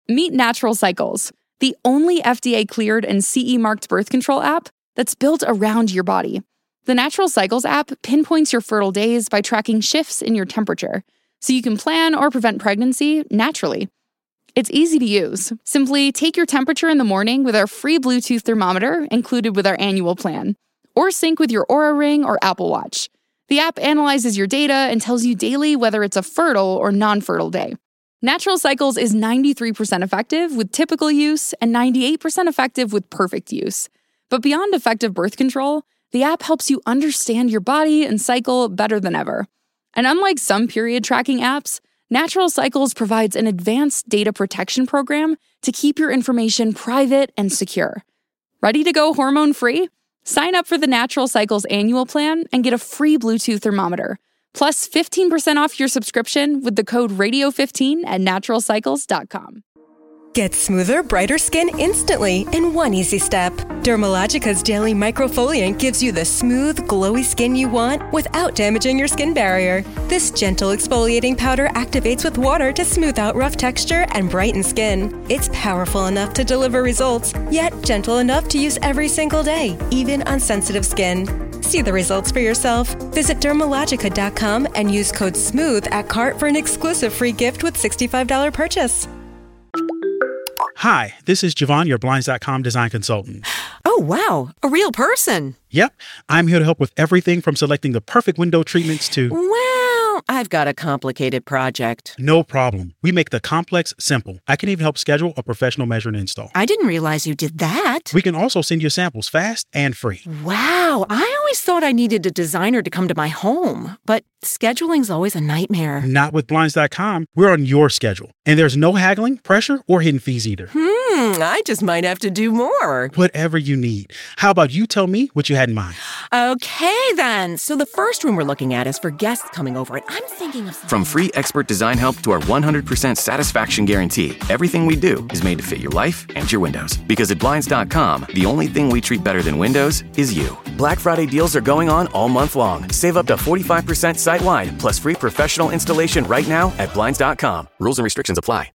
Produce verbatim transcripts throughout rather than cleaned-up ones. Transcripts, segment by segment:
Meet Natural Cycles, the only F D A-cleared and C E-marked birth control app that's built around your body. The Natural Cycles app pinpoints your fertile days by tracking shifts in your temperature, so you can plan or prevent pregnancy naturally. It's easy to use. Simply take your temperature in the morning with our free Bluetooth thermometer included with our annual plan, or sync with your Oura Ring or Apple Watch. The app analyzes your data and tells you daily whether it's a fertile or non-fertile day. Natural Cycles is ninety-three percent effective with typical use and ninety-eight percent effective with perfect use. But beyond effective birth control, the app helps you understand your body and cycle better than ever. And unlike some period tracking apps, Natural Cycles provides an advanced data protection program to keep your information private and secure. Ready to go hormone-free? Sign up for the Natural Cycles annual plan and get a free Bluetooth thermometer, plus fifteen percent off your subscription with the code radio fifteen at natural cycles dot com. Get smoother, brighter skin instantly in one easy step. Dermalogica's Daily Microfoliant gives you the smooth, glowy skin you want without damaging your skin barrier. This gentle exfoliating powder activates with water to smooth out rough texture and brighten skin. It's powerful enough to deliver results, yet gentle enough to use every single day, even on sensitive skin. See the results for yourself. Visit dermalogica dot com and use code SMOOTH at cart for an exclusive free gift with sixty-five dollars purchase. Hi, this is Javon, your Blinds dot com design consultant. Oh, wow. A real person. Yep. I'm here to help with everything from selecting the perfect window treatments to... Well, I've got a complicated project. No problem. We make the complex simple. I can even help schedule a professional measure and install. I didn't realize you did that. We can also send you samples fast and free. Wow. I always thought I needed a designer to come to my home, but scheduling's always a nightmare. Not with Blinds dot com. We're on your schedule. And there's no haggling, pressure, or hidden fees either. Hmm, I just might have to do more. Whatever you need. How about you tell me what you had in mind? Okay, then. So the first room we're looking at is for guests coming over, and I'm thinking of something... From free expert design help to our one hundred percent satisfaction guarantee, everything we do is made to fit your life and your windows. Because at Blinds dot com, the only thing we treat better than windows is you. Black Friday deals are going on all month long. Save up to forty-five percent site-wide, plus free professional installation right now at Blinds dot com. Rules and restrictions apply.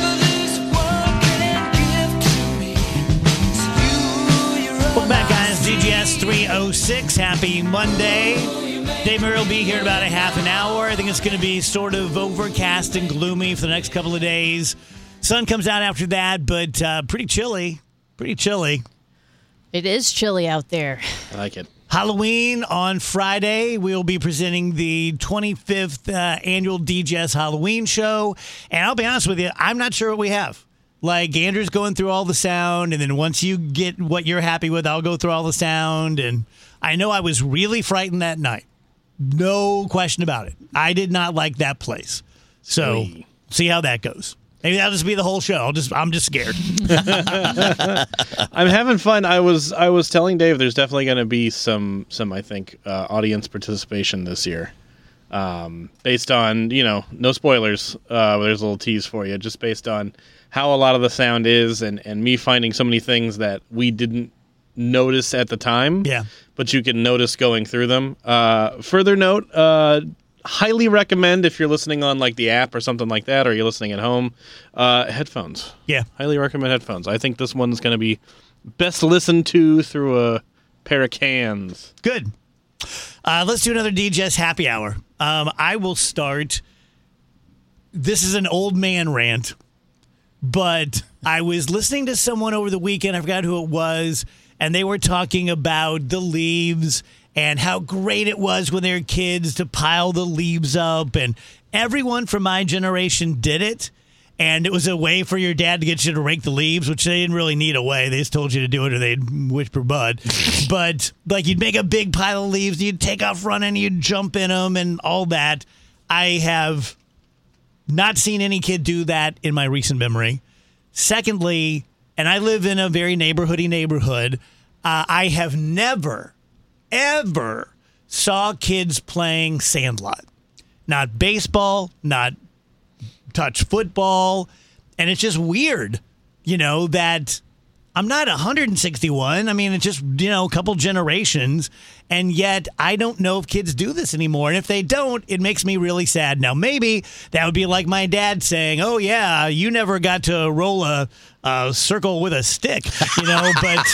Welcome back, guys. D G S three oh six. Happy Monday. Dave Murray will be here in about a half an hour. I think it's going to be sort of overcast and gloomy for the next couple of days. Sun comes out after that, but uh, pretty chilly. Pretty chilly. It is chilly out there. I like it. Halloween on Friday. We'll be presenting the twenty-fifth uh, annual D G S Halloween show. And I'll be honest with you, I'm not sure what we have. Like, Andrew's going through all the sound, and then once you get what you're happy with, I'll go through all the sound. And I know I was really frightened that night. No question about it. I did not like that place. So, Oy. See how that goes. Maybe that'll just be the whole show. I'll just, I'm just scared. I'm having fun. I was I was telling Dave there's definitely going to be some, some I think, uh, audience participation this year. Um, based on, you know, no spoilers. Uh, there's a little tease for you. Just based on how a lot of the sound is and, and me finding so many things that we didn't notice at the time. Yeah. But you can notice going through them. Uh, further note, uh, highly recommend if you're listening on like the app or something like that, or you're listening at home, uh, headphones. Yeah. Highly recommend headphones. I think this one's going to be best listened to through a pair of cans. Good. Uh, let's do another D G S happy hour. Um, I will start. This is an old man rant, but I was listening to someone over the weekend. I forgot who it was, and they were talking about the leaves and how great it was when they were kids to pile the leaves up. And everyone from my generation did it. And it was a way for your dad to get you to rake the leaves, which they didn't really need a way. They just told you to do it or they'd whisper bud. But like you'd make a big pile of leaves, you'd take off running, you'd jump in them and all that. I have not seen any kid do that in my recent memory. Secondly, and I live in a very neighborhoody neighborhood, uh, I have never, ever saw kids playing sandlot. Not baseball, not touch football. And it's just weird, you know, that I'm not one hundred sixty-one. I mean, it's just, you know, a couple generations. And yet, I don't know if kids do this anymore. And if they don't, it makes me really sad. Now, maybe that would be like my dad saying, oh, yeah, you never got to roll a, a circle with a stick, you know, but...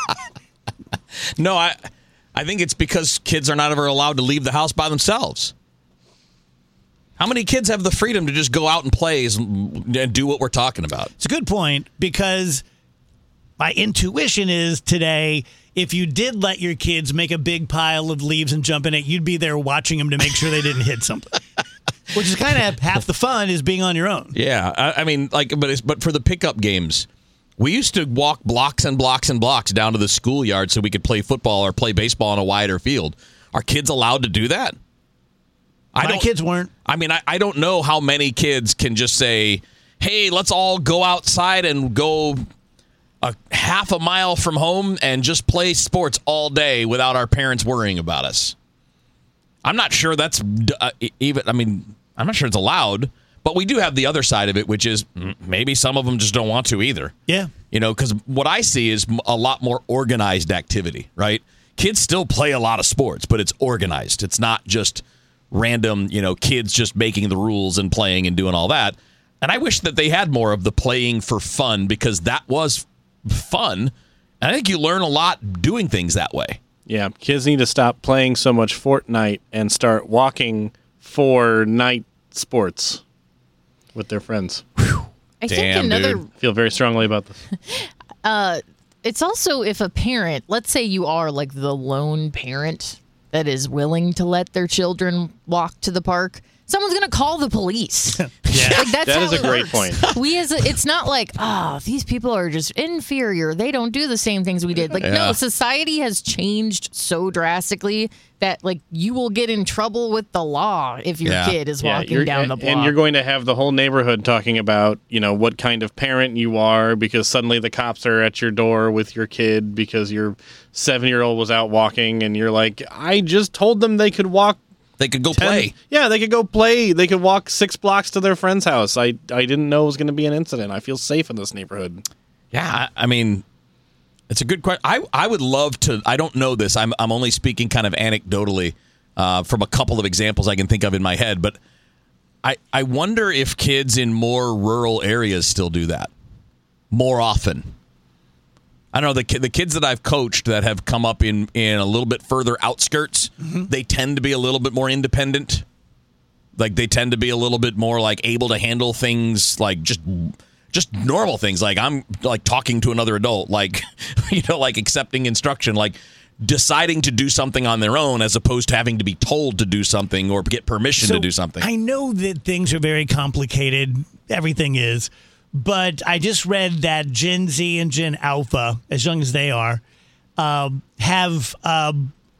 No, I, I think it's because kids are not ever allowed to leave the house by themselves. How many kids have the freedom to just go out and play and do what we're talking about? It's a good point, because my intuition is today, if you did let your kids make a big pile of leaves and jump in it, you'd be there watching them to make sure they didn't hit something. Which is kind of half the fun, is being on your own. Yeah, I, I mean, like, but it's, but for the pickup games, we used to walk blocks and blocks and blocks down to the schoolyard so we could play football or play baseball on a wider field. Are kids allowed to do that? I My don't, kids weren't. I mean, I, I don't know how many kids can just say, hey, let's all go outside and go a half a mile from home and just play sports all day without our parents worrying about us. I'm not sure that's uh, even, I mean, I'm not sure it's allowed, but we do have the other side of it, which is maybe some of them just don't want to either. Yeah. You know, because what I see is a lot more organized activity, right? Kids still play a lot of sports, but it's organized. It's not just random, you know, kids just making the rules and playing and doing all that. And I wish that they had more of the playing for fun, because that was fun. And I think you learn a lot doing things that way. Yeah, kids need to stop playing so much Fortnite and start walking for night sports with their friends. I Damn, think another. I feel very strongly about this. uh, it's also if a parent, let's say you are like the lone parent that is willing to let their children walk to the park, someone's going to call the police. Yeah. Like, that's That how is a it great works. point. We as a, it's not like, oh, these people are just inferior. They don't do the same things we did. Like, Yeah. no, society has changed so drastically that, like, you will get in trouble with the law if your Yeah. kid is Yeah, walking you're- down and, the block. and you're going to have the whole neighborhood talking about, you know, what kind of parent you are, because suddenly the cops are at your door with your kid because your seven-year-old was out walking, and you're like, I just told them they could walk. They could go ten play. Yeah, they could go play. They could walk six blocks to their friend's house. I, I didn't know it was going to be an incident. I feel safe in this neighborhood. Yeah, I, I mean, it's a good question. I, I would love to. I don't know this. I'm I'm only speaking kind of anecdotally uh, from a couple of examples I can think of in my head. But I I wonder if kids in more rural areas still do that more often. I don't know, the ki- the kids that I've coached that have come up in, in a little bit further outskirts, mm-hmm. they tend to be a little bit more independent. Like, they tend to be a little bit more, like, able to handle things, like, just just normal things. Like, I'm, like, talking to another adult. Like, you know, like, accepting instruction. Like, deciding to do something on their own as opposed to having to be told to do something or get permission So to do something. I know that things are very complicated. Everything is. But I just read that Gen Z and Gen Alpha, as young as they are, uh, have uh,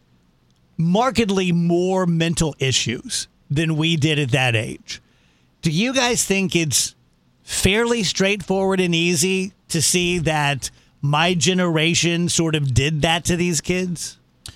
markedly more mental issues than we did at that age. Do you guys think it's fairly straightforward and easy to see that my generation sort of did that to these kids?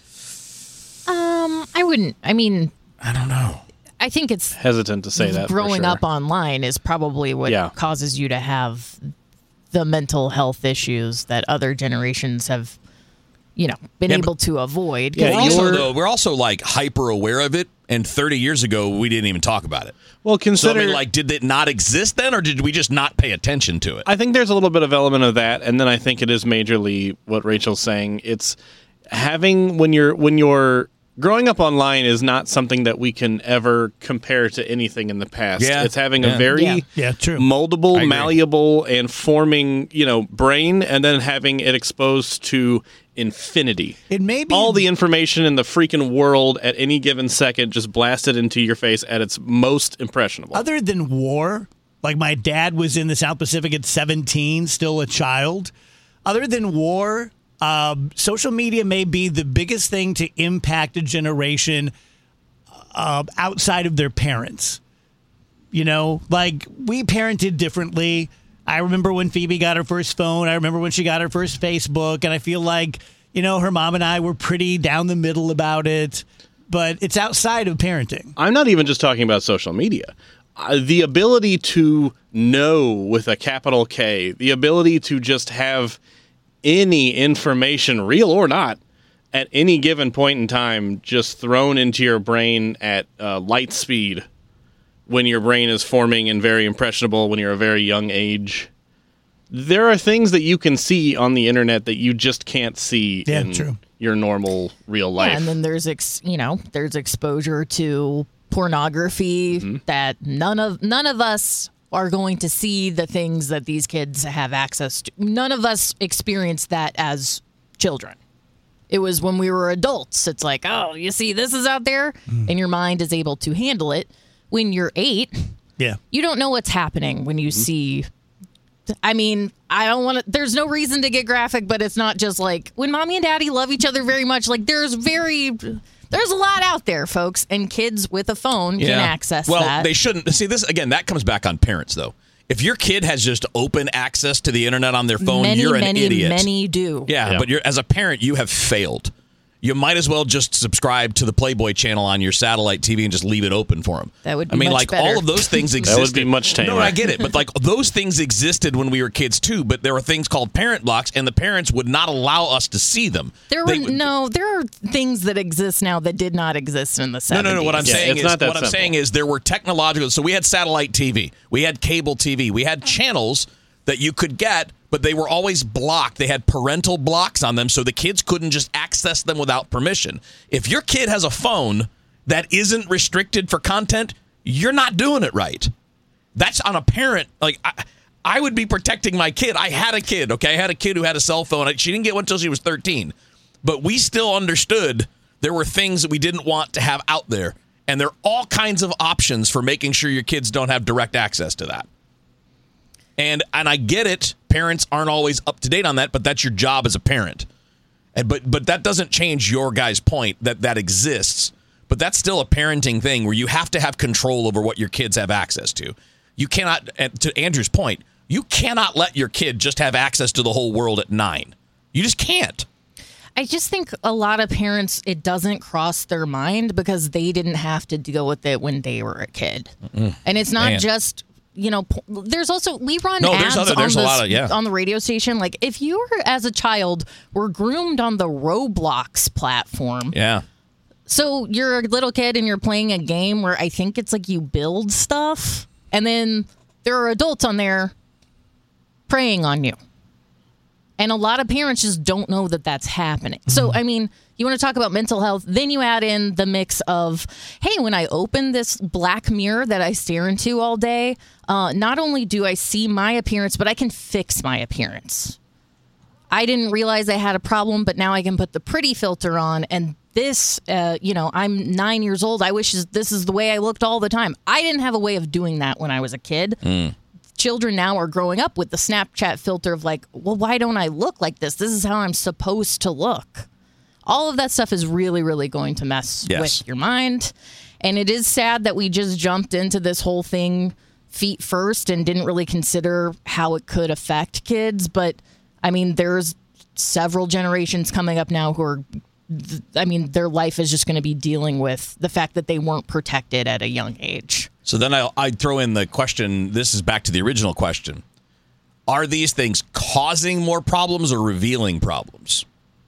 Um, I wouldn't. I mean, I don't know. I think it's Hesitant to say that. for growing sure. up online is probably what Yeah. causes you to have the mental health issues that other generations have, you know, been Yeah, able to avoid. Yeah, we're also, you're- though, we're also, like, hyper aware of it. And thirty years ago, we didn't even talk about it. Well, So, consider. I mean, like, did it not exist then, or did we just not pay attention to it? I think there's a little bit of element of that, and then I think it is majorly what Rachel's saying. It's having when you're when you're growing up online is not something that we can ever compare to anything in the past. Yeah. It's having Yeah. a very Yeah. Yeah, true. I moldable, agree. malleable, and forming, you know, brain, and then having it exposed to infinity. It may be All the information in the freaking world at any given second just blasted into your face at its most impressionable. Other than war, like my dad was in the South Pacific at seventeen, still a child. Other than war, um, social media may be the biggest thing to impact a generation uh, outside of their parents. You know, like we parented differently. I remember when Phoebe got her first phone. I remember when she got her first Facebook. And I feel like, you know, her mom and I were pretty down the middle about it. But it's outside of parenting. I'm not even just talking about social media. Uh, the ability to know with a capital K, the ability to just have any information, real or not, at any given point in time, just thrown into your brain at uh, light speed when your brain is forming and very impressionable when you're a very young age. There are things that you can see on the internet that you just can't see Yeah, in true. your normal real life. Yeah, and then there's ex, you know, there's exposure to pornography Mm-hmm. that none of none of us are going to see the things that these kids have access to. None of us experienced that as children. It was when we were adults. It's like, oh, you see, this is out there, Mm. and your mind is able to handle it. When you're eight, Yeah. you don't know what's happening when you Mm-hmm. see. I mean, I don't want to. There's no reason to get graphic, but it's not just like when mommy and daddy love each other very much. Like there's very, there's a lot out there, folks, and kids with a phone can access well, that. they shouldn't. See, this again, that comes back on parents, though. If your kid has just open access to the internet on their phone, many, you're an many, idiot. many do. Yeah, Yeah. but you're as a parent, you have failed. You might as well just subscribe to the Playboy channel on your satellite T V and just leave it open for them. That would I be mean, much like better. all of those things That existed. would be much tamer. No, I get it, but like those things existed when we were kids too. But there were things called parent blocks, and the parents would not allow us to see them. There They were would- no. There are things that exist now that did not exist in the No, seventies. no, no. What I'm Yeah, saying it's is, not that what I'm simple. saying is, there were technological. So we had satellite T V, we had cable T V, we had channels that you could get, but they were always blocked. They had parental blocks on them, so the kids couldn't just access them without permission. If your kid has a phone that isn't restricted for content, you're not doing it right. That's on a parent. Like I, I would be protecting my kid. I had a kid. Okay, I had a kid who had a cell phone. She didn't get one until she was thirteen, but we still understood there were things that we didn't want to have out there, and there are all kinds of options for making sure your kids don't have direct access to that. And and I get it. Parents aren't always up to date on that, but that's your job as a parent. And but but that doesn't change your guy's point that that exists. But that's still a parenting thing where you have to have control over what your kids have access to. You cannot, and to Andrew's point, you cannot let your kid just have access to the whole world at nine. You just can't. I just think a lot of parents, it doesn't cross their mind because they didn't have to deal with it when they were a kid. Mm-mm. And it's not Man. just, you know, po- there's also, we run No, ads there's other- on, there's a the, lot of- yeah. on the radio station. Like if you were, as a child, were groomed on the Roblox platform. Yeah. So you're a little kid and you're playing a game where I think it's like you build stuff and then there are adults on there preying on you. And a lot of parents just don't know that that's happening. So, I mean, you want to talk about mental health, then you add in the mix of, hey, when I open this black mirror that I stare into all day, uh, not only do I see my appearance, but I can fix my appearance. I didn't realize I had a problem, but now I can put the pretty filter on. And this, uh, you know, I'm nine years old. I wish this is the way I looked all the time. I didn't have a way of doing that when I was a kid. Mm. Children now are growing up with the Snapchat filter of like, well, why don't I look like this? This is how I'm supposed to look. All of that stuff is really, really going to mess Yes. with your mind. And it is sad that we just jumped into this whole thing feet first and didn't really consider how it could affect kids. But I mean, there's several generations coming up now who are, I mean, their life is just going to be dealing with the fact that they weren't protected at a young age. So then I'll, I'd throw in the question. This is back to the original question. Are these things causing more problems or revealing problems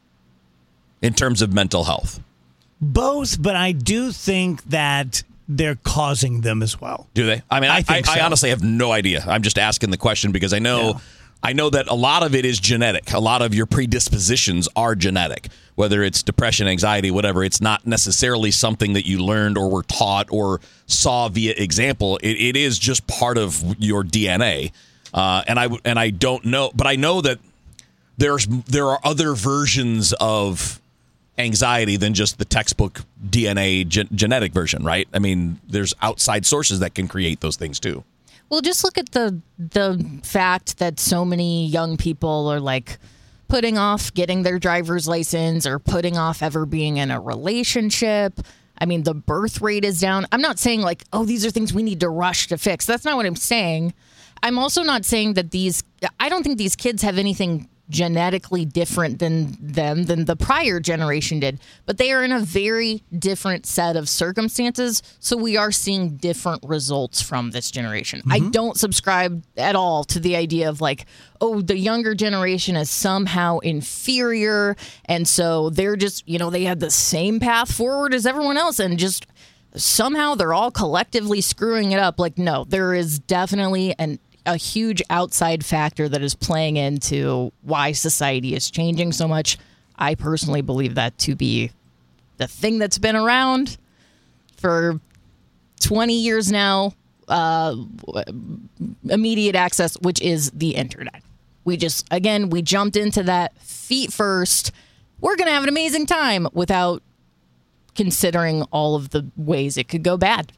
in terms of mental health? Both, but I do think that they're causing them as well. Do they? I mean, I, I think I, I so. honestly have no idea. I'm just asking the question because I know, Yeah. I know that a lot of it is genetic. A lot of your predispositions are genetic, whether it's depression, anxiety, whatever. It's not necessarily something that you learned or were taught or saw via example. It, it is just part of your D N A. Uh, and I and I don't know, but I know that there's there are other versions of anxiety than just the textbook D N A gen- genetic version, right? I mean, there's outside sources that can create those things too. Well, just look at the the fact that so many young people are like putting off getting their driver's license or putting off ever being in a relationship. I mean, the birth rate is down. I'm not saying like, oh, these are things we need to rush to fix. That's not what I'm saying. I'm also not saying that these, I don't think these kids have anything genetically different than them than the prior generation did, but they are in a very different set of circumstances, so we are seeing different results from this generation. Mm-hmm. I don't subscribe at all to the idea of like, oh, the younger generation is somehow inferior, and so they're just, you know, they had the same path forward as everyone else, and just somehow they're all collectively screwing it up. Like, no, there is definitely an a huge outside factor that is playing into why society is changing so much. I personally believe that to be the thing that's been around for twenty years now, uh, immediate access, which is the internet. We just, again, we jumped into that feet first. We're going to have an amazing time without considering all of the ways it could go bad.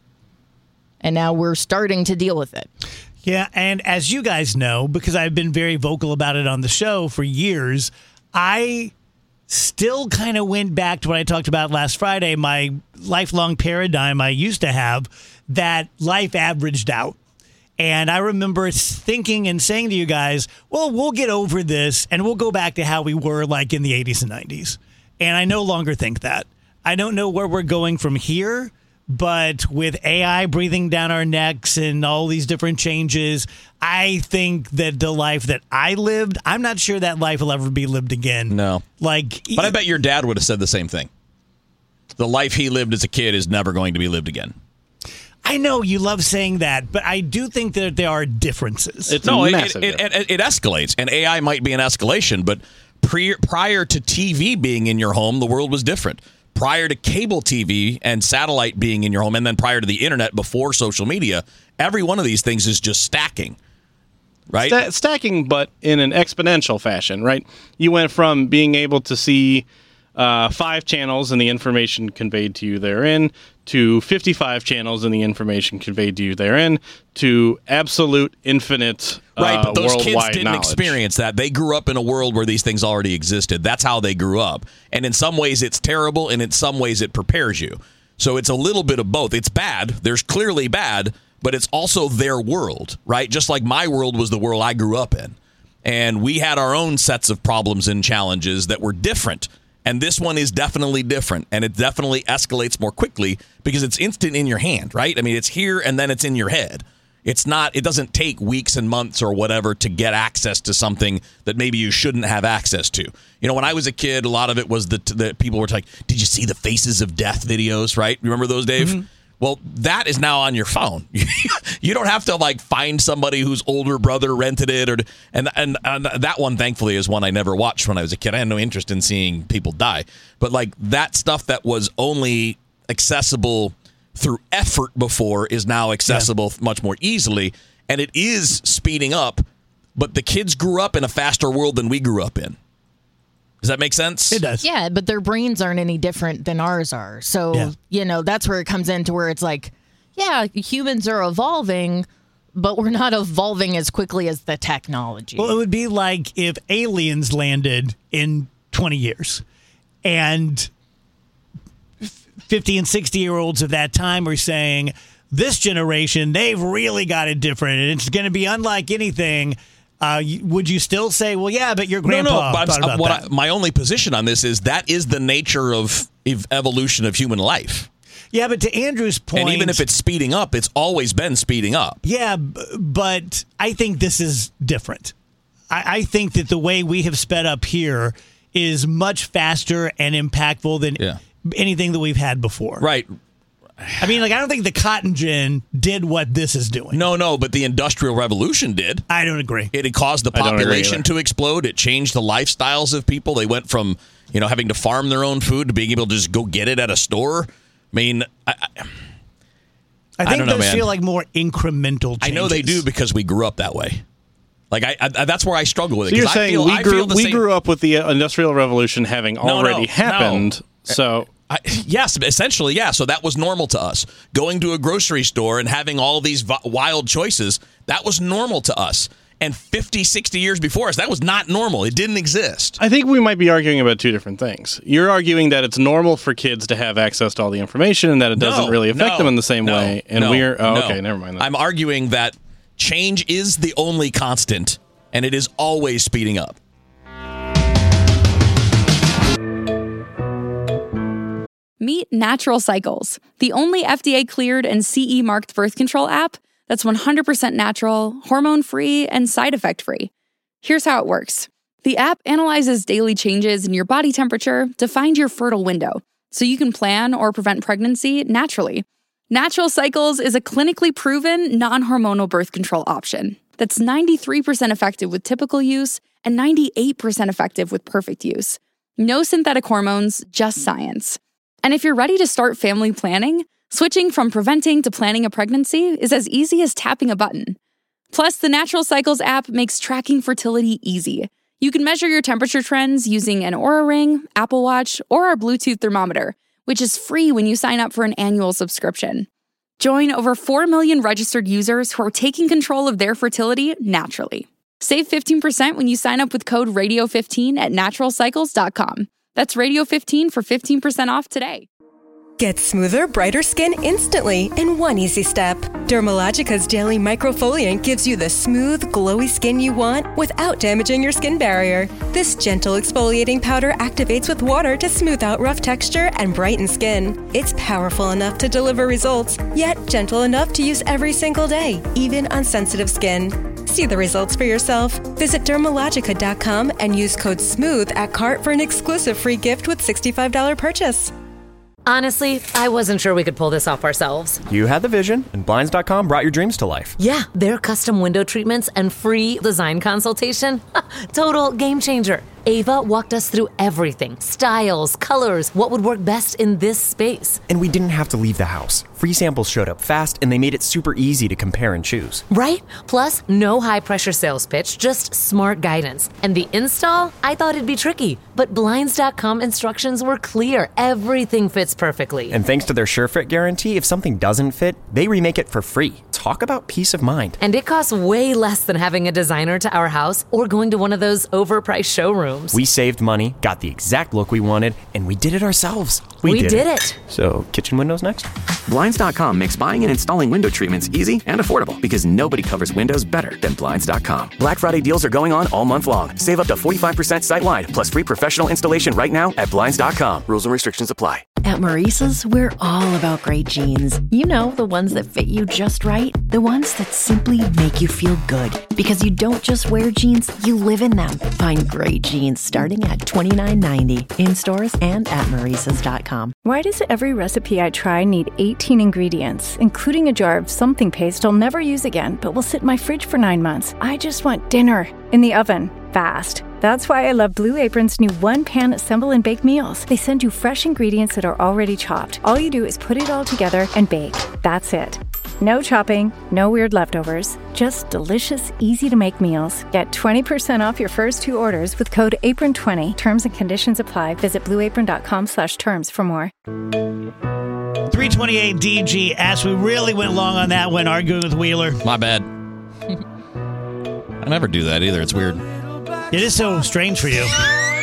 And now we're starting to deal with it. Yeah, and as you guys know, because I've been very vocal about it on the show for years, I still kind of went back to what I talked about last Friday, my lifelong paradigm I used to have, that life averaged out. And I remember thinking and saying to you guys, well, we'll get over this and we'll go back to how we were like in the eighties and nineties. And I no longer think that. I don't know where we're going from here. But with A I breathing down our necks and all these different changes, I think that the life that I lived, I'm not sure that life will ever be lived again. No. Like, but I bet your dad would have said the same thing. The life he lived as a kid is never going to be lived again. I know you love saying that, but I do think that there are differences. It's no, a it, massive it, it, it, it escalates, and A I might be an escalation, but pre, prior to T V being in your home, the world was different. Prior to cable T V and satellite being in your home, and then prior to the internet, before social media, every one of these things is just stacking, right? Sta- stacking, but in an exponential fashion, right? You went from being able to see uh, five channels and the information conveyed to you therein, to fifty-five channels and the information conveyed to you therein, to absolute infinite uh, right, but those kids worldwide didn't knowledge. experience that. They grew up in a world where these things already existed. That's how they grew up. And in some ways it's terrible, and in some ways it prepares you. So it's a little bit of both. It's bad. There's clearly bad, but it's also their world, right? Just like my world was the world I grew up in. And we had our own sets of problems and challenges that were different. And this one is definitely different, and it definitely escalates more quickly because it's instant in your hand, right? I mean, it's here and then it's in your head. It's not, it doesn't take weeks and months or whatever to get access to something that maybe you shouldn't have access to. You know, when I was a kid, a lot of it was that the people were like, did you see the Faces of Death videos, right? Remember those, Dave? Mm-hmm. Well, that is now on your phone. You don't have to like find somebody whose older brother rented it, or and, and and that one, thankfully, is one I never watched when I was a kid. I had no interest in seeing people die. But like that stuff that was only accessible through effort before is now accessible yeah. much more easily, and it is speeding up. But the kids grew up in a faster world than we grew up in. Does that make sense? It does. Yeah, but their brains aren't any different than ours are. So, yeah. you know, that's where it comes into where it's like, yeah, humans are evolving, but we're not evolving as quickly as the technology. Well, it would be like if aliens landed in twenty years and fifty and sixty year olds of that time were saying, this generation, they've really got it different and it's going to be unlike anything. Uh, would you still say, well, yeah, but your grandpa no, no, but thought about what that? I, my only position on this is that is the nature of ev- evolution of human life. Yeah, but to Andrew's point... And even if it's speeding up, it's always been speeding up. Yeah, b- but I think this is different. I, I think that the way we have sped up here is much faster and impactful than yeah. anything that we've had before. Right. I mean, like, I don't think the cotton gin did what this is doing. No, no, but the Industrial Revolution did. I don't agree. It had caused the population to explode. It changed the lifestyles of people. They went from, you know, having to farm their own food to being able to just go get it at a store. I mean, I, I, I think I don't know, those man. feel like more incremental changes. I know they do because we grew up that way. Like, I, I that's where I struggle with it. So you're I saying feel, we I grew feel the we same. grew up with the Industrial Revolution having No, already no, happened, no. so... I, yes, essentially, yeah. So that was normal to us. Going to a grocery store and having all these v- wild choices, that was normal to us. And fifty, sixty years before us, that was not normal. It didn't exist. I think we might be arguing about two different things. You're arguing that it's normal for kids to have access to all the information and that it doesn't No, really affect no, them in the same no, way. And no, we're... Oh, no. okay, never mind that. I'm arguing that change is the only constant, and it is always speeding up. Meet Natural Cycles, the only F D A-cleared and C E-marked birth control app that's one hundred percent natural, hormone-free, and side effect-free. Here's how it works. The app analyzes daily changes in your body temperature to find your fertile window, so you can plan or prevent pregnancy naturally. Natural Cycles is a clinically proven, non-hormonal birth control option that's ninety-three percent effective with typical use and ninety-eight percent effective with perfect use. No synthetic hormones, just science. And if you're ready to start family planning, switching from preventing to planning a pregnancy is as easy as tapping a button. Plus, the Natural Cycles app makes tracking fertility easy. You can measure your temperature trends using an Oura Ring, Apple Watch, or our Bluetooth thermometer, which is free when you sign up for an annual subscription. Join over four million registered users who are taking control of their fertility naturally. Save fifteen percent when you sign up with code radio fifteen at natural cycles dot com. That's radio fifteen for fifteen percent off today. Get smoother, brighter skin instantly in one easy step. Dermalogica's Daily Microfoliant gives you the smooth, glowy skin you want without damaging your skin barrier. This gentle exfoliating powder activates with water to smooth out rough texture and brighten skin. It's powerful enough to deliver results, yet gentle enough to use every single day, even on sensitive skin. See the results for yourself. Visit dermalogica dot com and use code SMOOTH at cart for an exclusive free gift with sixty-five dollars purchase. Honestly, I wasn't sure we could pull this off ourselves. You had the vision, and Blinds dot com brought your dreams to life. Yeah, their custom window treatments and free design consultation. Total game changer. Ava walked us through everything. Styles, colors, what would work best in this space. And we didn't have to leave the house. Free samples showed up fast, and they made it super easy to compare and choose. Right? Plus, no high-pressure sales pitch, just smart guidance. And the install? I thought it'd be tricky. But Blinds dot com instructions were clear. Everything fits perfectly. And thanks to their SureFit guarantee, if something doesn't fit, they remake it for free. Talk about peace of mind. And it costs way less than having a designer to our house or going to one of those overpriced showrooms. We saved money, got the exact look we wanted, and we did it ourselves. We, we did, did it. it. So, kitchen windows next? Blinds dot com makes buying and installing window treatments easy and affordable because nobody covers windows better than Blinds dot com. Black Friday deals are going on all month long. Save up to forty-five percent site-wide, plus free professional installation right now at Blinds dot com. Rules and restrictions apply. At Maurice's, we're all about great jeans. You know, the ones that fit you just right. The ones that simply make you feel good. Because you don't just wear jeans, you live in them. Find great jeans starting at twenty-nine ninety in stores and at Maurice's dot com. Why does every recipe I try need eighteen ingredients, including a jar of something paste I'll never use again, but will sit in my fridge for nine months? I just want dinner in the oven, fast. That's why I love Blue Apron's new one-pan assemble and bake meals. They send you fresh ingredients that are already chopped. All you do is put it all together and bake. That's it. No chopping, no weird leftovers, just delicious, easy-to-make meals. Get twenty percent off your first two orders with code apron twenty. Terms and conditions apply. Visit blue apron dot com slash terms for more. three twenty-eight D G Ash, we really went long on that one, arguing with Wheeler. My bad. I never do that either. It's weird. It is so strange for you.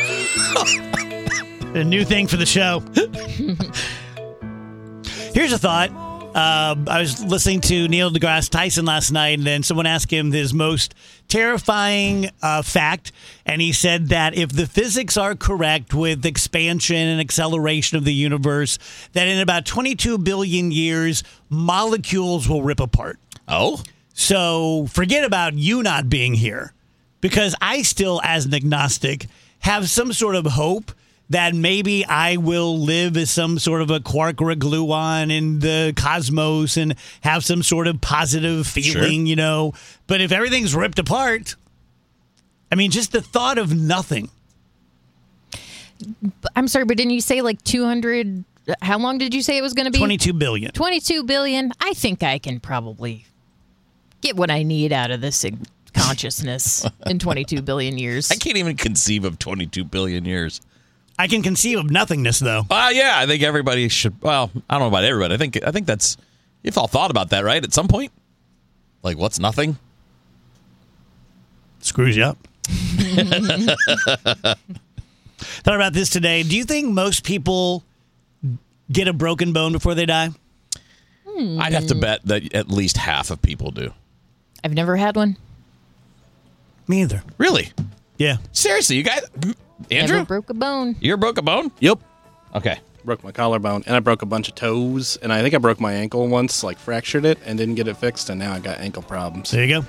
A new thing for the show. Here's a thought. Uh, I was listening to Neil deGrasse Tyson last night, and then someone asked him his most terrifying uh, fact, and he said that if the physics are correct with expansion and acceleration of the universe, that in about twenty-two billion years, molecules will rip apart. Oh? So forget about you not being here, because I still, as an agnostic, have some sort of hope that maybe I will live as some sort of a quark or a gluon in the cosmos and have some sort of positive feeling, sure. you know. But if everything's ripped apart, I mean, just the thought of nothing. I'm sorry, but didn't you say like two hundred? How long did you say it was going to be? twenty-two billion. twenty-two billion. I think I can probably get what I need out of this consciousness in twenty-two billion years. I can't even conceive of twenty-two billion years. I can conceive of nothingness, though. Uh, yeah, I think everybody should. Well, I don't know about everybody. I think I think that's. You've all thought about that, right? At some point, like what's nothing? Screws you up. Thought about this today. Do you think most people get a broken bone before they die? Hmm. I'd have to bet that at least half of people do. I've never had one. Me either. Really? Yeah. Seriously, you guys. Andrew? Never broke a bone. You ever broke a bone? Yep. Okay. broke my collarbone, and I broke a bunch of toes, and I think I broke my ankle once, like fractured it, and didn't get it fixed, and now I got ankle problems. There you go.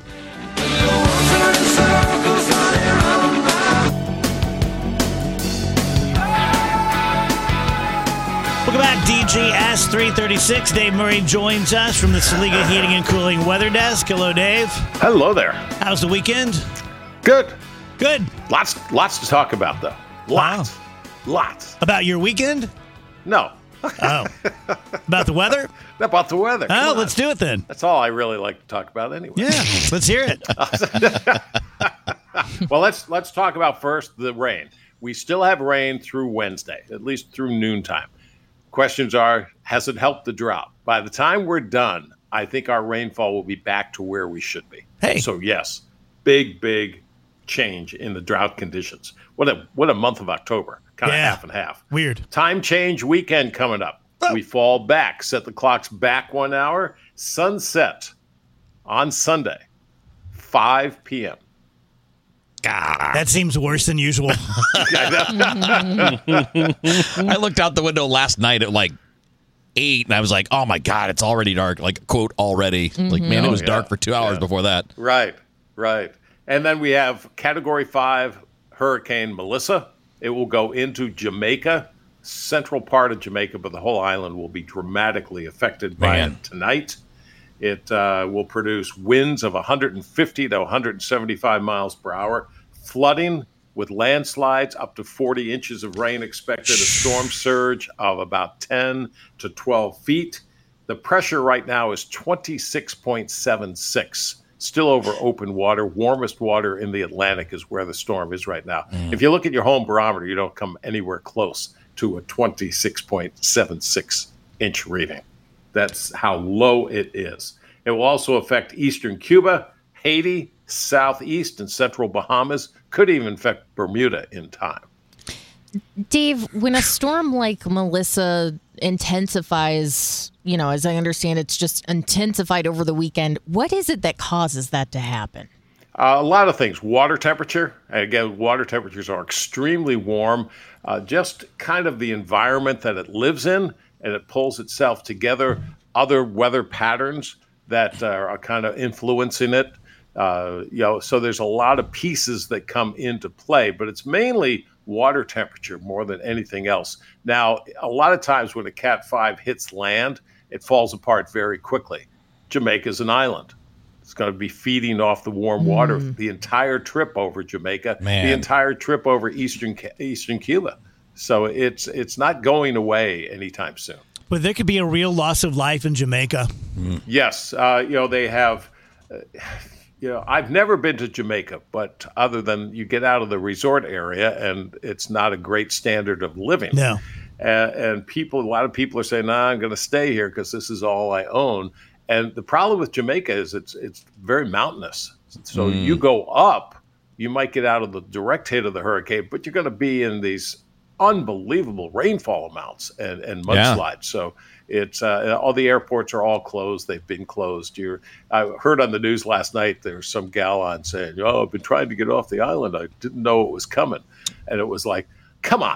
Welcome back, D G S three thirty-six. Dave Murray joins us from the Saliga Heating and Cooling Weather Desk. Hello, Dave. Hello there. How's the weekend? Good. Good. Lots, lots to talk about, though. Lots. Wow. Lots. About your weekend? No. Oh. About the weather? About the weather. Oh, Come let's on. do it then. That's all I really like to talk about anyway. Yeah, let's hear it. Well, let's let's talk about first the rain. We still have rain through Wednesday, at least through noontime. Questions are, has it helped the drought? By the time we're done, I think our rainfall will be back to where we should be. Hey. So yes, big, big change in the drought conditions. What a what a month of October, kind of Yeah. half and half. Weird. Time change weekend coming up. We fall back, set the clocks back one hour. Sunset on Sunday, five p.m. That seems worse than usual. I looked out the window last night at like eight, and I was like, "Oh my god, it's already dark!" Like quote already. Mm-hmm. Like man, it was Oh, yeah. dark for two hours Yeah. before that. Right, right. And then we have Category five Hurricane Melissa. It will go into Jamaica, central part of Jamaica, but the whole island will be dramatically affected by Man. it tonight. It uh, will produce winds of one hundred fifty to one hundred seventy-five miles per hour, flooding with landslides, up to forty inches of rain expected, a storm surge of about ten to twelve feet. The pressure right now is twenty-six point seven six. Still over open water. Warmest water in the Atlantic is where the storm is right now. If you look at your home barometer, you don't come anywhere close to a twenty-six point seven six inch reading. That's how low it is. It will also affect eastern Cuba, Haiti, southeast and central Bahamas, could even affect Bermuda in time. Dave, when a storm like Melissa intensifies, you know, as I understand, it's just intensified over the weekend. What is it that causes that to happen? Uh, a lot of things. Water temperature. And again, water temperatures are extremely warm. Uh, just kind of the environment that it lives in, and it pulls itself together. Other weather patterns that uh, are kind of influencing it. Uh, you know, so there's a lot of pieces that come into play, but it's mainly water temperature more than anything else. Now, a lot of times when a Cat five hits land, it falls apart very quickly. Jamaica's an island. It's going to be feeding off the warm water the entire trip over Jamaica, Man. the entire trip over eastern eastern Cuba. So it's it's not going away anytime soon. But there could be a real loss of life in Jamaica. Yes, uh, you know they have. Uh, you know, I've never been to Jamaica, but other than you get out of the resort area, and it's not a great standard of living. No. Uh, and people, a lot of people are saying, "Nah, I'm going to stay here because this is all I own." And the problem with Jamaica is it's it's very mountainous. So Mm. you go up, you might get out of the direct hit of the hurricane, but you're going to be in these unbelievable rainfall amounts and, and Yeah. mudslides. So it's uh, all the airports are all closed. They've been closed. You're, I heard on the news last night there's some gal on saying, "Oh, I've been trying to get off the island. I didn't know it was coming," and it was like, "Come on."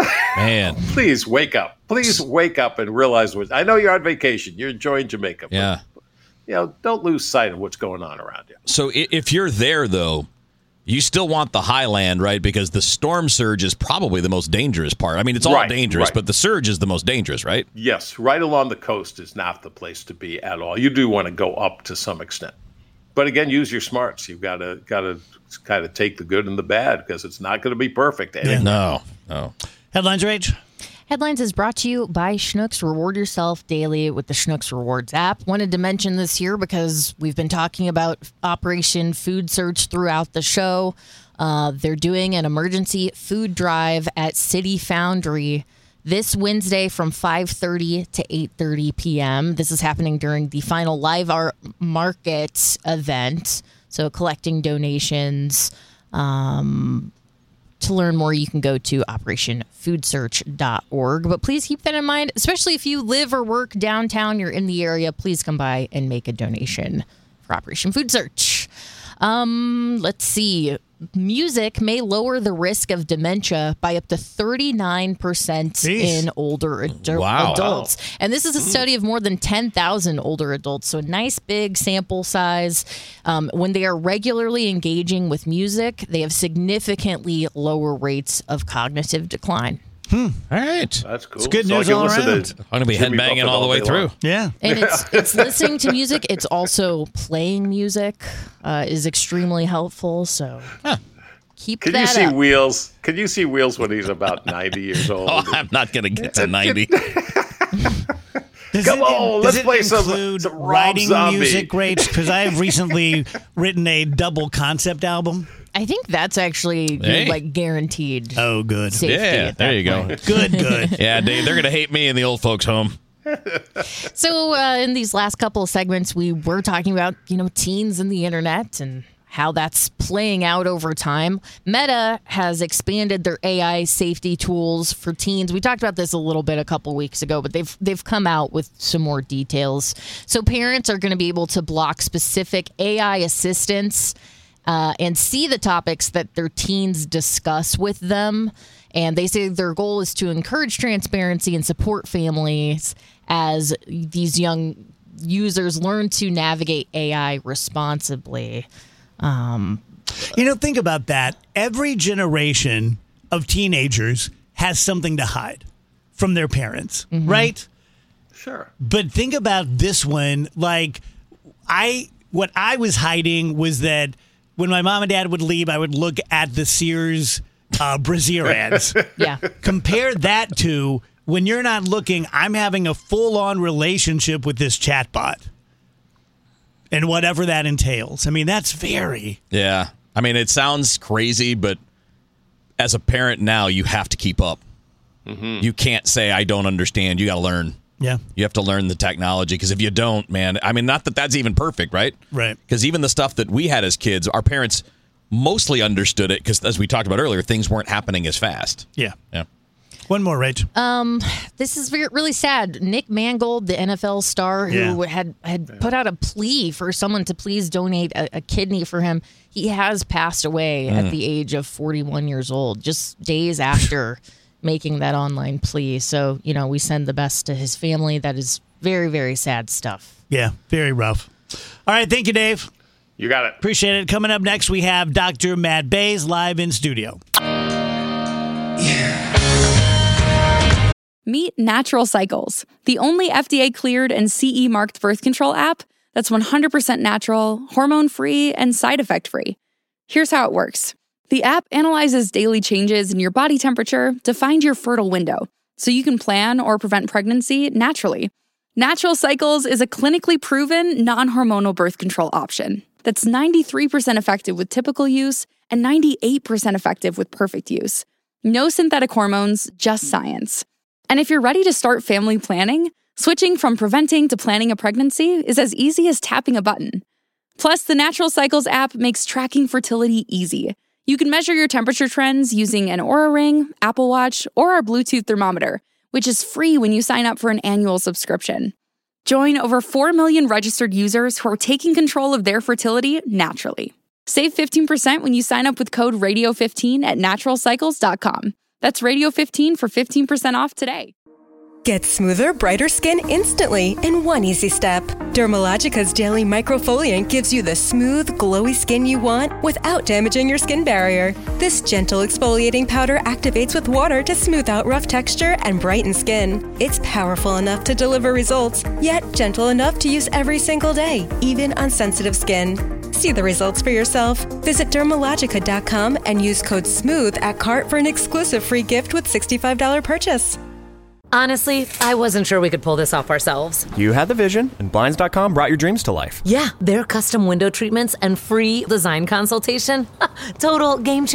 Man. Please wake up. Please wake up and realize what I know you're on vacation. You're enjoying Jamaica. But, Yeah. you know, don't lose sight of what's going on around you. So i- if you're there, though, you still want the highland, right? Because the storm surge is probably the most dangerous part. I mean, it's all Right, dangerous, right. but the surge is the most dangerous, right? Yes, right along the coast is not the place to be at all. You do want to go up to some extent. But again, use your smarts. You've got to got to kind of take the good and the bad because it's not going to be perfect. Yeah. No, no. Headlines, Rach? Headlines is brought to you by Schnucks. Reward yourself daily with the Schnucks Rewards app. Wanted to mention this here because we've been talking about Operation Food Search throughout the show. Uh, they're doing an emergency food drive at City Foundry this Wednesday from five thirty to eight thirty p.m. This is happening during the final Live Art Market event. So collecting donations. Um, to learn more, you can go to operation food search dot org. But please keep that in mind, especially if you live or work downtown, you're in the area, please come by and make a donation for Operation Food Search. Um, let's see. music may lower the risk of dementia by up to thirty-nine percent Jeez. in older ad- Wow. adults. And this is a study of more than ten thousand older adults, so a nice big sample size. Um, when they are regularly engaging with music, they have significantly lower rates of cognitive decline. Hmm. All right. That's cool. It's good So I news can all listen around. to I'm going to be Jimmy headbanging Buffett all the way day through. long. Yeah. And it's it's listening to music. It's also playing music uh, is extremely helpful. So keep Can that you see up. Wheels? Can you see Wheels when he's about ninety years old? Oh, I'm not going to get to ninety. Does Come it, on, does let's it play some- include some Rob writing Zombie. music rates? Because I have recently written a double concept album. I think that's actually Hey. like guaranteed. Oh, good. Safety Yeah, at there that you go. point. Good, good. Yeah, Dave, they're going to hate me in the old folks' home. So uh, in these last couple of segments, we were talking about, you know, teens and the internet and how that's playing out over time. Meta has expanded their A I safety tools for teens. We talked about this a little bit a couple weeks ago, but they've they've come out with some more details. So parents are going to be able to block specific A I assistants uh, and see the topics that their teens discuss with them. And they say their goal is to encourage transparency and support families as these young users learn to navigate A I responsibly. Um, You know, think about that. Every generation of teenagers has something to hide from their parents, right? Sure. But think about this one. Like, I, what I was hiding was that when my mom and dad would leave, I would look at the Sears uh, brassiere ads. Yeah. Compare that to when you're not looking, I'm having a full-on relationship with this chatbot. And whatever that entails. I mean, that's very... Yeah. I mean, it sounds crazy, but as a parent now, you have to keep up. Mm-hmm. You can't say, I don't understand. You got to learn. Yeah. You have to learn the technology, because if you don't, man, I mean, not that that's even perfect, right? Right. Because even the stuff that we had as kids, our parents mostly understood it because, as we talked about earlier, things weren't happening as fast. Yeah. Yeah. One more, Rach. Um, this is very, really sad. Nick Mangold, the N F L star who Yeah. had, had put out a plea for someone to please donate a, a kidney for him, he has passed away Mm. at the age of forty-one years old, just days after making that online plea. So, you know, we send the best to his family. That is very, very sad stuff. Yeah, very rough. All right, thank you, Dave. You got it. Appreciate it. Coming up next, we have Doctor Matt Bays live in studio. Meet Natural Cycles, the only F D A-cleared and C E marked birth control app that's one hundred percent natural, hormone-free, and side effect-free. Here's how it works. The app analyzes daily changes in your body temperature to find your fertile window, so you can plan or prevent pregnancy naturally. Natural Cycles is a clinically proven, non-hormonal birth control option that's ninety-three percent effective with typical use and ninety-eight percent effective with perfect use. No synthetic hormones, just science. And if you're ready to start family planning, switching from preventing to planning a pregnancy is as easy as tapping a button. Plus, the Natural Cycles app makes tracking fertility easy. You can measure your temperature trends using an Oura Ring, Apple Watch, or our Bluetooth thermometer, which is free when you sign up for an annual subscription. Join over four million registered users who are taking control of their fertility naturally. Save fifteen percent when you sign up with code radio fifteen at natural cycles dot com. That's radio fifteen for fifteen percent off today. Get smoother, brighter skin instantly in one easy step. Dermalogica's Daily Microfoliant gives you the smooth, glowy skin you want without damaging your skin barrier. This gentle exfoliating powder activates with water to smooth out rough texture and brighten skin. It's powerful enough to deliver results, yet gentle enough to use every single day, even on sensitive skin. See the results for yourself. Visit dermalogica dot com and use code SMOOTH at cart for an exclusive free gift with sixty-five dollars purchase. Honestly, I wasn't sure we could pull this off ourselves. You had the vision, and Blinds dot com brought your dreams to life. Yeah, their custom window treatments and free design consultation. Total game changer.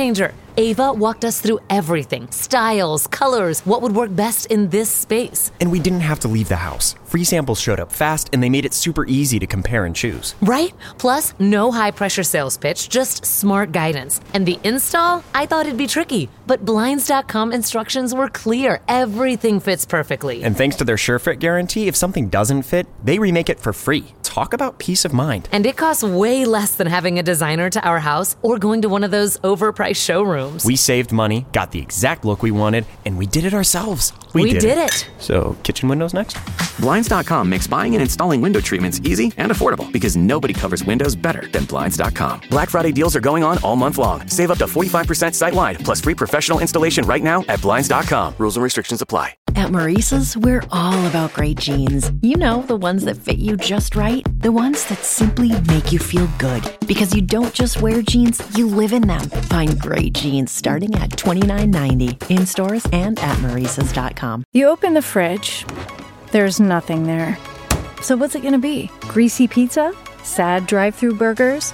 Ava walked us through everything. Styles, colors, what would work best in this space. And we didn't have to leave the house. Free samples showed up fast, and they made it super easy to compare and choose. Right? Plus, no high-pressure sales pitch, just smart guidance. And the install? I thought it'd be tricky, but Blinds dot com instructions were clear. Everything fits perfectly. And thanks to their SureFit guarantee, if something doesn't fit, they remake it for free. Talk about peace of mind. And it costs way less than having a designer to our house or going to one of those overpriced showrooms. We saved money, got the exact look we wanted, and we did it ourselves. We, we did, did it. it. So, kitchen windows next? Blinds dot com makes buying and installing window treatments easy and affordable because nobody covers windows better than Blinds dot com. Black Friday deals are going on all month long. Save up to forty-five percent site-wide, plus free professional installation right now at Blinds dot com. Rules and restrictions apply. At Maurice's, we're all about great jeans. You know, the ones that fit you just right. The ones that simply make you feel good. Because you don't just wear jeans, you live in them. Find great jeans starting at twenty-nine ninety in stores and at Maurice's dot com. You open the fridge, there's nothing there. So what's it gonna be? Greasy pizza? Sad drive-thru burgers?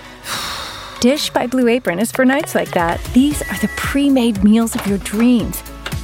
Dish by Blue Apron is for nights like that. These are the pre-made meals of your dreams.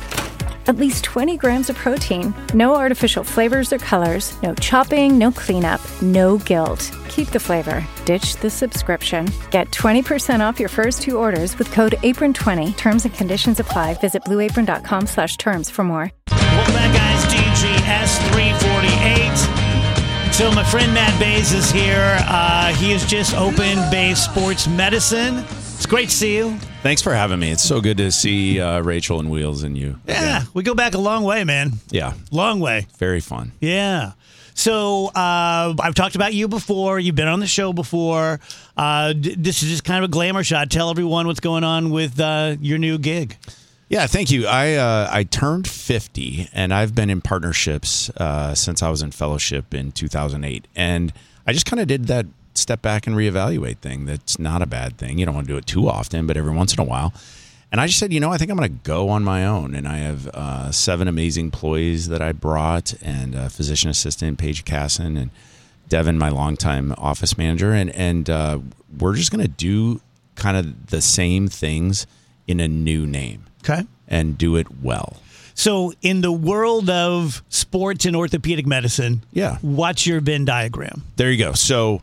At least twenty grams of protein, no artificial flavors or colors, no chopping, no cleanup, no guilt. Keep the flavor. Ditch the subscription. Get twenty percent off your first two orders with code apron twenty. Terms and conditions apply. Visit blue apron dot com slash terms for more. Welcome back, guys. D G S three forty-eight. So my friend Matt Bays is here. Uh, he has just opened Bays Sports Medicine. It's great to see you. Thanks for having me. It's so good to see uh, Rachel and Wheels and you. Yeah, again. We go back a long way, man. Yeah. Long way. Very fun. Yeah. So uh, I've talked about you before. You've been on the show before. Uh, d- this is just kind of a glamour shot. Tell everyone what's going on with uh, your new gig. Yeah, thank you. I uh, I turned fifty, and I've been in partnerships uh, since I was in fellowship in two thousand eight. And I just kind of did that step back and reevaluate thing. That's not a bad thing. You don't want to do it too often, but every once in a while. And I just said, you know, I think I'm going to go on my own. And I have uh, seven amazing employees that I brought, and a physician assistant, Paige Casson, and Devin, my longtime office manager. And, and uh, we're just going to do kind of the same things in a new name. Okay. And do it well. So in the world of sports and orthopedic medicine, yeah, what's your Venn diagram? There you go. So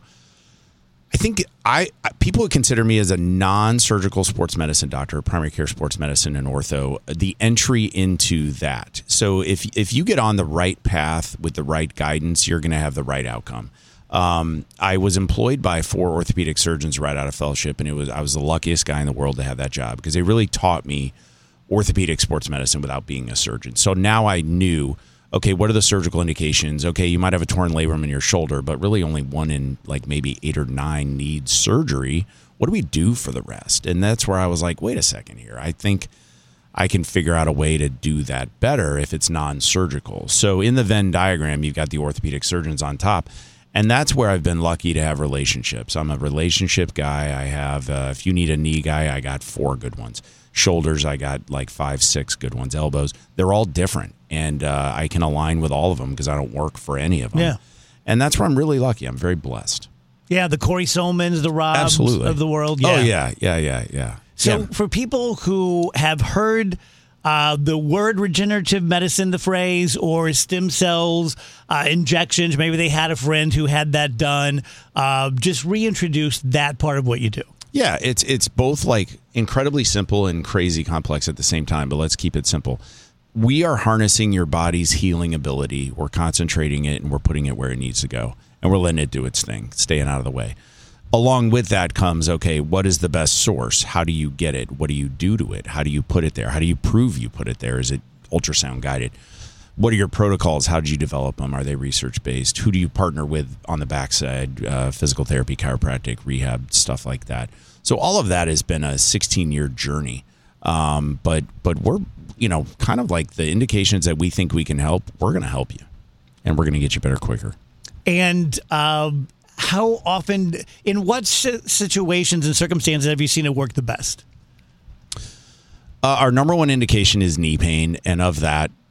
I think I people would consider me as a non-surgical sports medicine doctor, primary care sports medicine and ortho, the entry into that. So if if you get on the right path with the right guidance, you're going to have the right outcome. Um, I was employed by four orthopedic surgeons right out of fellowship, and it was I was the luckiest guy in the world to have that job because they really taught me orthopedic sports medicine without being a surgeon. So now I knew, okay, what are the surgical indications? Okay, you might have a torn labrum in your shoulder, but really only one in like maybe eight or nine needs surgery. What do we do for the rest? And that's where I was like, wait a second here. I think I can figure out a way to do that better if it's non-surgical. So in the Venn diagram, you've got the orthopedic surgeons on top. And that's where I've been lucky to have relationships. I'm a relationship guy. I have, uh, if you need a knee guy, I got four good ones. Shoulders, I got like five, six good ones. Elbows, they're all different. And uh, I can align with all of them because I don't work for any of them. Yeah. And that's where I'm really lucky. I'm very blessed. Yeah, the Corey Solmans, the Robs Absolutely. Of the world. Yeah. Oh, yeah, yeah, yeah, yeah. So yeah. for people who have heard uh, the word regenerative medicine, the phrase, or stem cells, uh, injections, maybe they had a friend who had that done, uh, just reintroduce that part of what you do. Yeah, it's it's both like incredibly simple and crazy complex at the same time, but let's keep it simple. We are harnessing your body's healing ability. We're concentrating it and we're putting it where it needs to go. And we're letting it do its thing, staying out of the way. Along with that comes, okay, what is the best source? How do you get it? What do you do to it? How do you put it there? How do you prove you put it there? Is it ultrasound guided? What are your protocols? How did you develop them? Are they research-based? Who do you partner with on the backside? Uh, physical therapy, chiropractic, rehab, stuff like that. So all of that has been a sixteen-year journey. Um, but but we're, you know, kind of like the indications that we think we can help, we're going to help you. And we're going to get you better quicker. And um, how often, in what situations and circumstances have you seen it work the best? Uh, our number one indication is knee pain. And of that,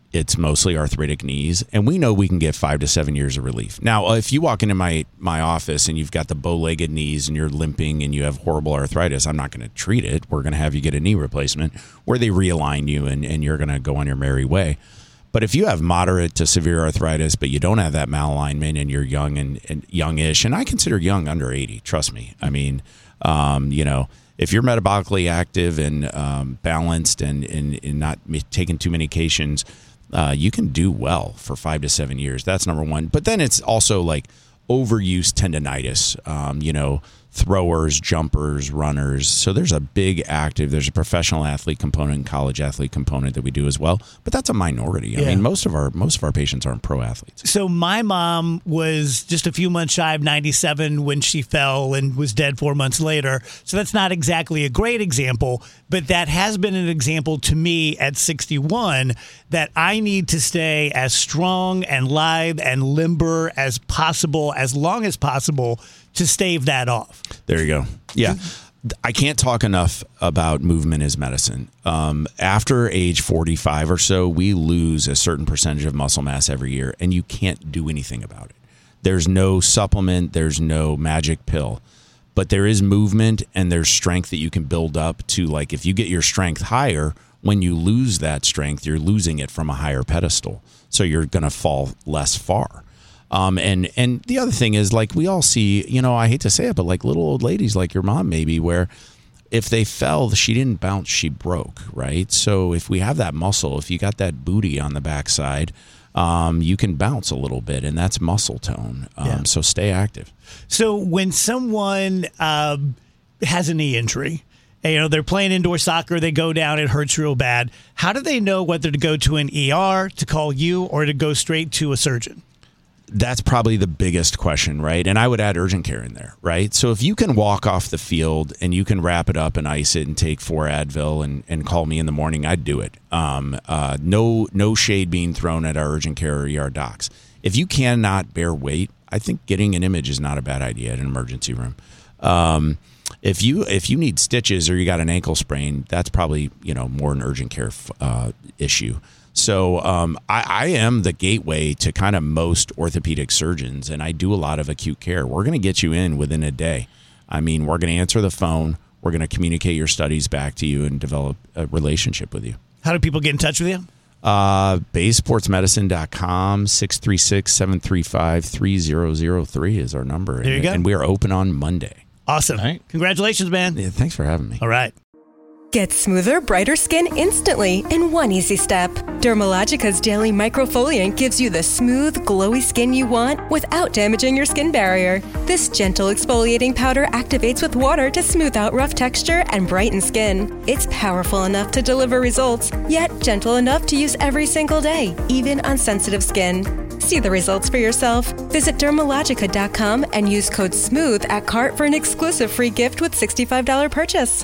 it's mostly arthritic knees, and we know we can get five to seven years of relief. Now, if you walk into my my office and you've got the bow-legged knees and you're limping and you have horrible arthritis, I'm not going to treat it. We're going to have you get a knee replacement where they realign you and, and you're going to go on your merry way. But if you have moderate to severe arthritis, but you don't have that malalignment and you're young and, and youngish, and I consider young under eighty, trust me. I mean, um, you know, if you're metabolically active and um, balanced and, and, and not taking too many medications, uh, you can do well for five to seven years. That's number one. But then it's also like overuse tendonitis, um, you know, throwers, jumpers, runners. So there's a big active, there's a professional athlete component and college athlete component that we do as well. But that's a minority. I Yeah. mean, most of our most of our patients aren't pro athletes. So my mom was just a few months shy of ninety-seven when she fell and was dead four months later. So that's not exactly a great example, but that has been an example to me at sixty-one that I need to stay as strong and lithe and limber as possible, as long as possible, to stave that off. There you go. Yeah. I can't talk enough about movement as medicine. Um, after age forty-five or so, we lose a certain percentage of muscle mass every year, and you can't do anything about it. There's no supplement. There's no magic pill. But there is movement, and there's strength that you can build up to, like, if you get your strength higher, when you lose that strength, you're losing it from a higher pedestal. So you're going to fall less far. Um, and, and the other thing is, like, we all see, you know, I hate to say it, but like little old ladies like your mom maybe, where if they fell, she didn't bounce, she broke, right? So if we have that muscle, if you got that booty on the backside, um, you can bounce a little bit, and that's muscle tone. Um, Yeah. So stay active. So when someone um, has a knee injury, and, you know, they're playing indoor soccer, they go down, it hurts real bad. How do they know whether to go to an E R, to call you, or to go straight to a surgeon? That's probably the biggest question, right? And I would add urgent care in there, right? So if you can walk off the field and you can wrap it up and ice it and take four Advil and, and call me in the morning, I'd do it. Um, uh, no no shade being thrown at our urgent care or E R docs. If you cannot bear weight, I think getting an image is not a bad idea at an emergency room. Um, if you if you need stitches or you got an ankle sprain, that's probably, you know, more an urgent care uh, issue. So um, I, I am the gateway to kind of most orthopedic surgeons, and I do a lot of acute care. We're going to get you in within a day. I mean, we're going to answer the phone. We're going to communicate your studies back to you and develop a relationship with you. How do people get in touch with you? Uh, bay sports medicine dot com, six three six, seven three five, three zero zero three is our number. There you and, go. And we are open on Monday. Awesome. Right. Congratulations, man. Yeah, thanks for having me. All right. Get smoother, brighter skin instantly in one easy step. Dermalogica's daily microfoliant gives you the smooth, glowy skin you want without damaging your skin barrier. This gentle exfoliating powder activates with water to smooth out rough texture and brighten skin. It's powerful enough to deliver results, yet gentle enough to use every single day, even on sensitive skin. See the results for yourself. Visit dermalogica dot com and use code SMOOTH at cart for an exclusive free gift with sixty-five dollars purchase.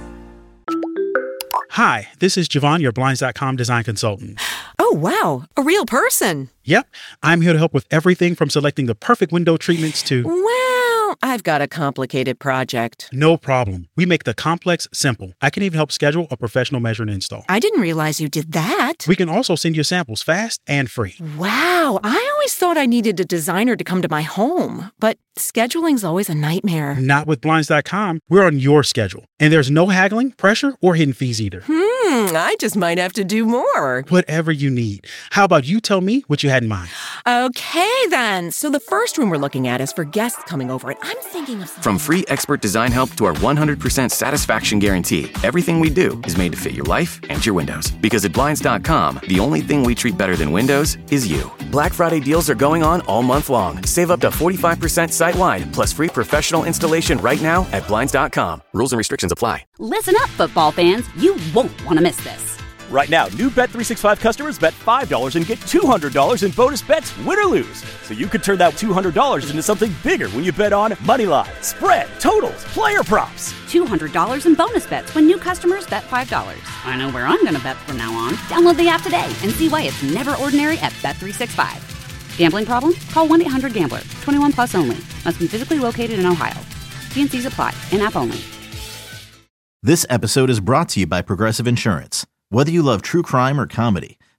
Hi, this is Javon, your Blinds dot com design consultant. Oh, wow. A real person. Yep, I'm here to help with everything from selecting the perfect window treatments to... Well, I've got a complicated project. No problem. We make the complex simple. I can even help schedule a professional measure and install. I didn't realize you did that. We can also send you samples fast and free. Wow. I always thought I needed a designer to come to my home, but scheduling's always a nightmare. Not with Blinds dot com. We're on your schedule. And there's no haggling, pressure, or hidden fees either. Hmm, I just might have to do more. Whatever you need. How about you tell me what you had in mind? Okay, then. So the first room we're looking at is for guests coming over, and I'm thinking of... From free expert design help to our one hundred percent satisfaction guarantee, everything we do is made to fit your life and your windows. Because at Blinds dot com, the only thing we treat better than windows is you. Black Friday deals are going on all month long. Save up to forty-five percent site-wide, plus free professional installation right now at Blinds dot com. Rules and restrictions apply. Listen up, football fans. You won't want to miss this. Right now, new Bet three sixty-five customers bet five dollars and get two hundred dollars in bonus bets, win or lose. So you could turn that two hundred dollars into something bigger when you bet on moneyline, spread, totals, player props. two hundred dollars in bonus bets when new customers bet five dollars. I know where I'm going to bet from now on. Download the app today and see why it's never ordinary at Bet three sixty-five. Gambling problem? Call one eight hundred gambler. twenty-one plus only. Must be physically located in Ohio. T and C's apply. In-app only. This episode is brought to you by Progressive Insurance. Whether you love true crime or comedy,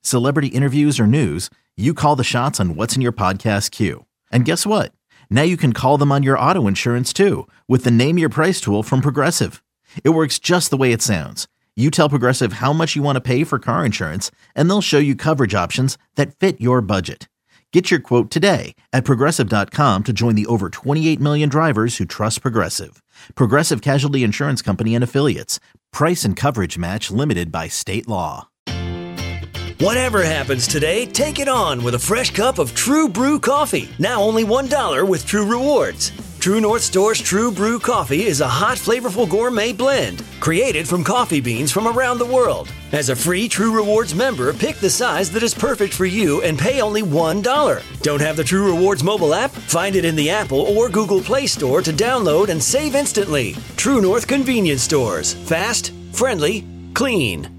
Celebrity interviews or news, you call the shots on what's in your podcast queue. And guess what? Now you can call them on your auto insurance too with the Name Your Price tool from Progressive. It works just the way it sounds. You tell Progressive how much you want to pay for car insurance, and they'll show you coverage options that fit your budget. Get your quote today at Progressive dot com to join the over twenty-eight million drivers who trust Progressive. Progressive Casualty Insurance Company and Affiliates. Price and coverage match limited by state law. Whatever happens today, take it on with a fresh cup of True Brew coffee. Now only one dollar with True Rewards. True North Store's True Brew coffee is a hot, flavorful gourmet blend created from coffee beans from around the world. As a free True Rewards member, pick the size that is perfect for you and pay only one dollar. Don't have the True Rewards mobile app? Find it in the Apple or Google Play Store to download and save instantly. True North Convenience Stores. Fast, friendly, clean.